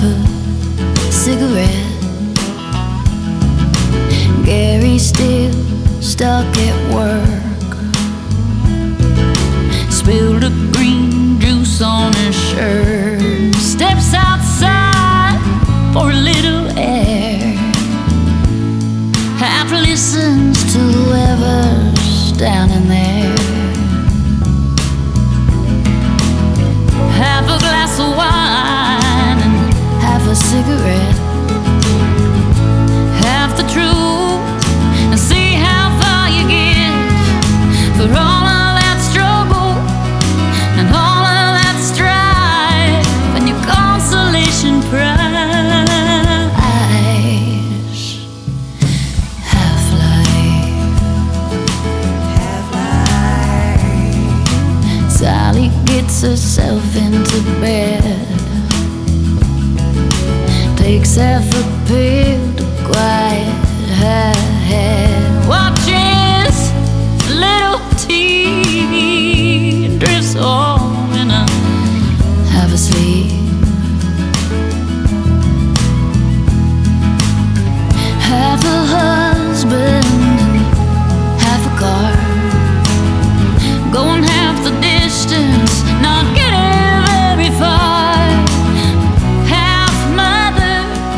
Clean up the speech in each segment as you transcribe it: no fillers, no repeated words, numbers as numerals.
a cigarette. Gary's still stuck at work. Spilled a green juice on his shirt. Steps outside for a little air. Half listens to whoever's standing there. Half a glass of wine and half a cigarette. Half the truth and see how far you get. For all of that struggle and all of that strife and your consolation prize. Sally gets herself into bed, takes half a pill to quiet her head, watches a little tea, drifts on in a half asleep. Half a husband and half a car, going half the distance, not getting very far. Half mother,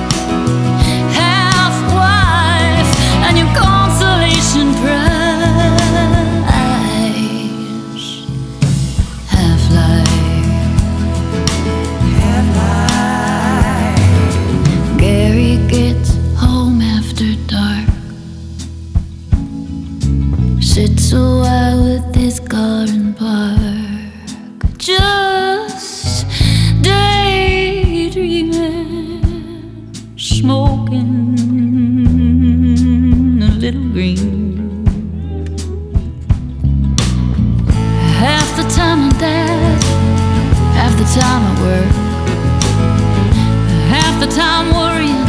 half wife, and your consolation prize. Half life, half life. Gary gets home after dark, sits a while with his car and park, just daydreaming, smoking a little green. Half the time at that, half the time at work, half the time worrying